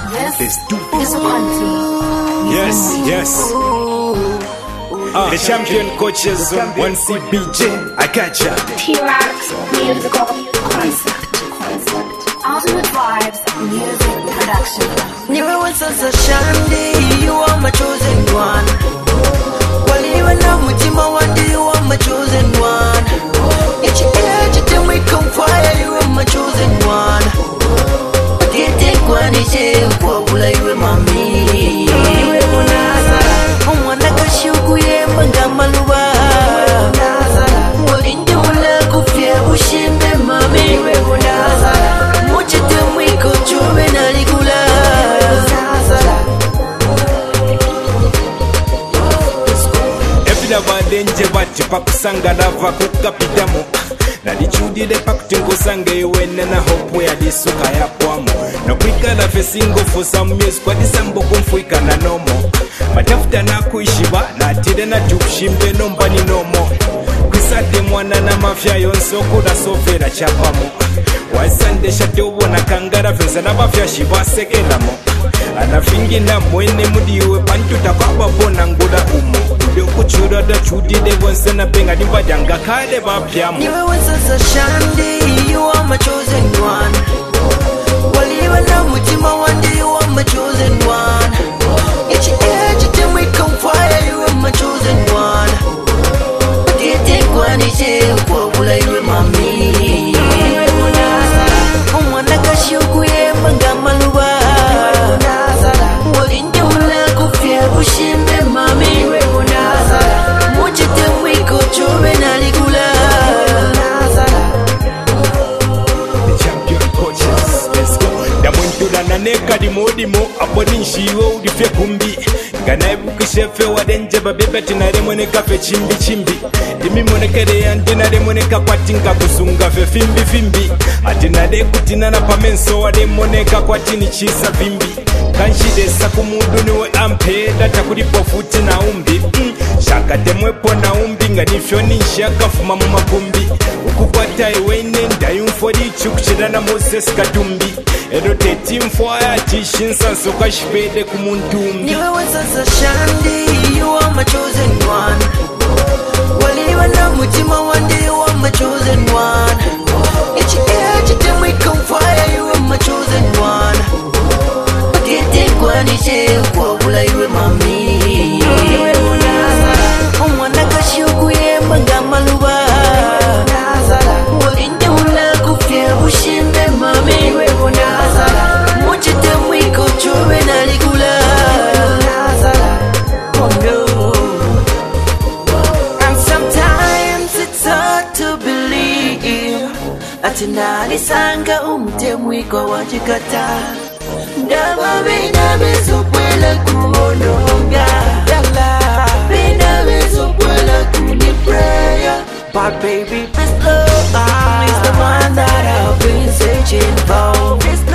Let's do this. Yes. The champion coaches on 1CBJ. I got ya. T-Rax musical concept. Ultimate vibes music production. Never once as a Shandi, you are my chosen one. While even now, Mutima, one day you are my chosen one. Each edge, then we come fire, you are my chosen one. Get one is a popular, you are mommy. I want to go shoot with him and Gamaluba. What in the world of fear, pushing them, mommy. Much of them we go to Venalicula. Badenje bati pakusanga lava kukapitamu nalichudile pakutingusanga iwene na hope ya lisuka ya pwamu nakwikala fesingo for some years kwa disambo kumfuika na nomo matafuta na kuishiba na atire na tukushimbe nombani nomo kwisate mwana na mafya yonsoko na sofera chapamu wasandesha teubona kangara feza na mafya shiba sekelamo anafingi na mwene mudiwe pantuta kwa babona ngula umo kuchura da chudide bonse na penga nimbadanga kale bapyamu Niwe wensa Shandi, you are my chosen one. Waliwa na mutima one day, you are my chosen one. Each edge, then we come fire, you are my chosen one. Dite kwani je kwa you are mami. Mwana kashuku ye Gamaluba. Walinde ula kufia kushimbe mami. Neka di modimo aponi nshiwo udife kumbi ngana ibukishefe wadenje babebe tinaremone kafe chimbi dimi monekere yandina moneka kwatinga kusunga fe fimbi atinade kutina na pamenso wademoneka kwatini chisa vimbi kanshidesa kumuduni we ampeda takulipo futi na umbi shaka temwepo na umbi nganifyo ninshaka fuma mu makumbi ukukwata iwene ndayumfodi chukuchirana Moses Katumbi edo tetimfwaya tishinsa soka shipede kumuntumbi Niwe wensa Shandi, you are my chosen one. Waliwa na mutima one day, you are my chosen one. Each edge, then we come fire, you are my chosen one. Dite kwani je kwa you are mami. Mwana kashuku ye Gamaluba. Walinde ula kufia ushimbe mami. Much of them we go to Venalicula. Oh no. And sometimes it's hard to believe atinali sanga umtemwiko wajikata ndaba bina bezokwela kuononga bina bezokwela kuni prayer. But baby, this love is the one that I've been searching for.